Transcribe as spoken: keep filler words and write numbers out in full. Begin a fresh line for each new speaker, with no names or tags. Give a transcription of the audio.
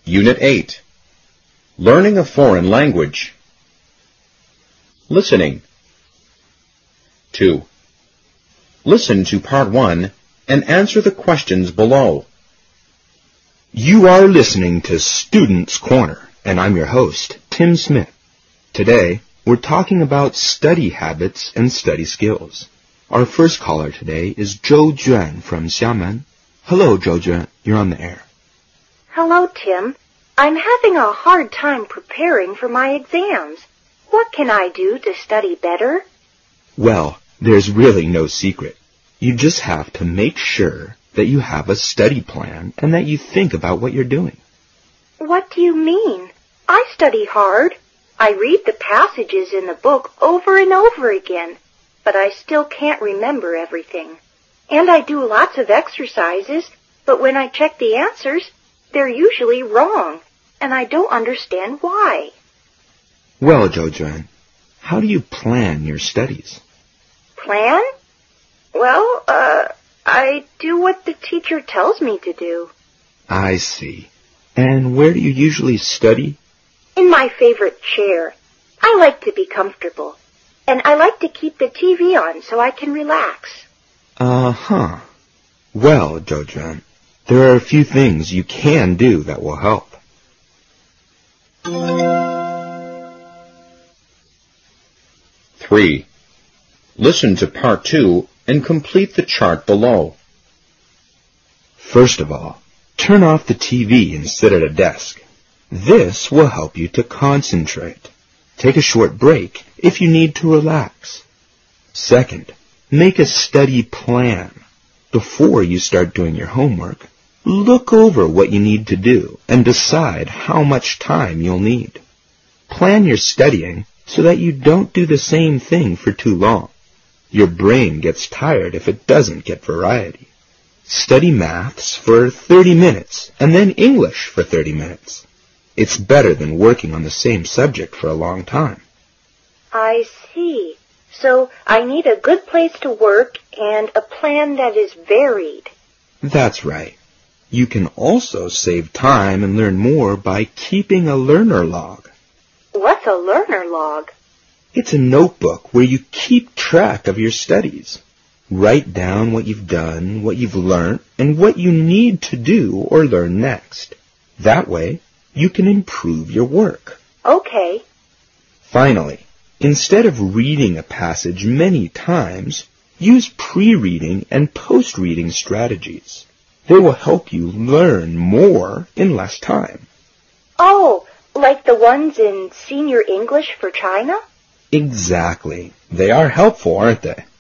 Unit eight. Learning a foreign language. Listening. two. Listen to Part one and answer the questions below.
You are listening to Students Corner, and I'm your host, Tim Smith. Today, we're talking about study habits and study skills. Our first caller today is Zhou Juan from Xiamen. Hello, Zhou Juan. You're on the air.
Hello, Tim. I'm having a hard time preparing for my exams. What can I do to study better?
Well, there's really no secret. You just have to make sure that you have a study plan and that you think about what you're doing.
What do you mean? I study hard. I read the passages in the book over and over again, but I still can't remember everything. And I do lots of exercises, but when I check the answers, they're usually wrong, and I don't understand why.
Well, Zhou Juan, how do you plan your studies?
Plan? Well, uh, I do what the teacher tells me to do.
I see. And where do you usually study?
In my favorite chair. I like to be comfortable. And I like to keep the T V on so I can relax.
Uh-huh. Well, Zhou Juan, there are a few things you can do that will help.
three. Listen to Part two and complete the chart below.
First of all, turn off the T V and sit at a desk. This will help you to concentrate. Take a short break if you need to relax. Second, make a study plan. Before you start doing your homework, look over what you need to do and decide how much time you'll need. Plan your studying so that you don't do the same thing for too long. Your brain gets tired if it doesn't get variety. Study maths for thirty minutes and then English for thirty minutes. It's better than working on the same subject for a long time.
I see. So I need a good place to work and a plan that is varied.
That's right. You can also save time and learn more by keeping a learner log.
What's a learner log?
It's a notebook where you keep track of your studies. Write down what you've done, what you've learned, and what you need to do or learn next. That way, you can improve your work.
Okay.
Finally, instead of reading a passage many times, use pre-reading and post-reading strategies. They will help you learn more in less time.
Oh, like the ones in Senior English for China?
Exactly. They are helpful, aren't they?